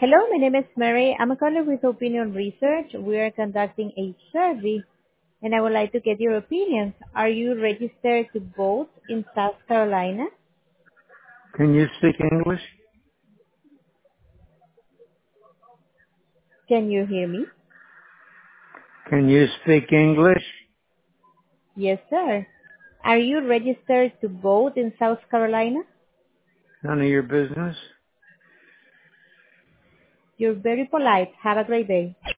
Hello, my name is Mary. I'm a caller with Opinion Research. We are conducting a survey, and I would like to get your opinions. Are you registered to vote in South Carolina? Can you speak English? Can you hear me? Can you speak English? Yes, sir. Are you registered to vote in South Carolina? None of your business? You're very polite. Have a great day.